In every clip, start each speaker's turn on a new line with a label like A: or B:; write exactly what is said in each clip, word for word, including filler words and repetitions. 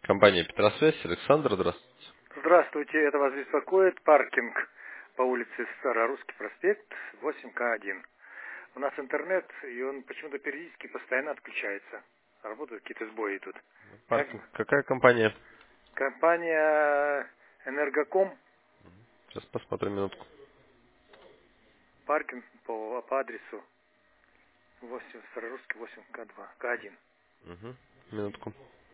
A: Компания Петросвязь, Александр, здравствуйте.
B: Здравствуйте, это вас беспокоит паркинг по улице Старорусский проспект, восемь К один. У нас интернет, и он почему-то периодически постоянно отключается. Работают какие-то сбои тут. Как
A: Паркинг. Какая компания?
B: компания Энергоком,
A: Сейчас посмотрим минутку.
B: паркинг по, по адресу восемь Старорусский, восемь К два, К один.
A: Угу. Минутку.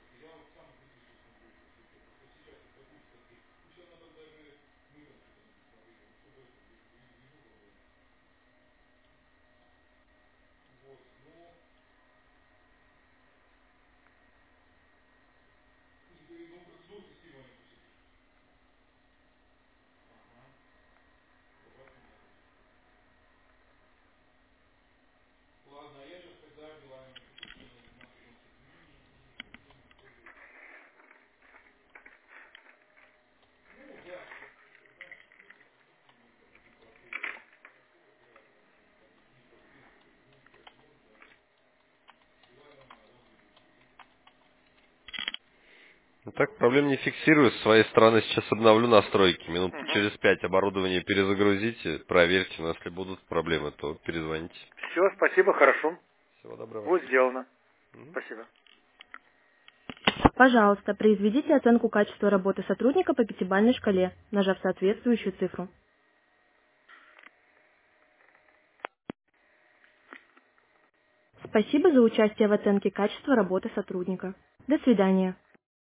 A: Так, проблем не фиксирую. С своей стороны сейчас обновлю настройки. Минут
B: Угу.
A: через пять оборудование перезагрузите, проверьте. Но если будут проблемы, то перезвоните.
B: Все, спасибо, хорошо.
A: Всего доброго.
B: Будет сделано.
A: Мгм.
B: Спасибо.
C: Пожалуйста, произведите оценку качества работы сотрудника по пятибалльной шкале, нажав соответствующую цифру. Спасибо за участие в оценке качества работы сотрудника. До свидания.